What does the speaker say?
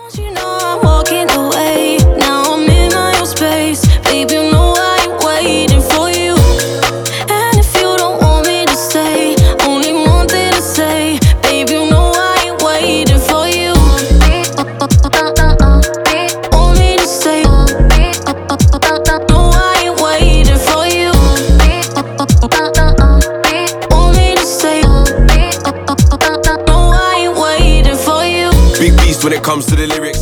You know I'm walking away. Now I'm in my own space. Baby, you know I ain't waiting for you. And if you don't want me to stay, only one thing to say. Baby, you know I ain't waiting for you. Want me to stay. No, I ain't waiting for you. Want me to stay. No, I ain't waiting for you. Big beast when it comes to the lyrics.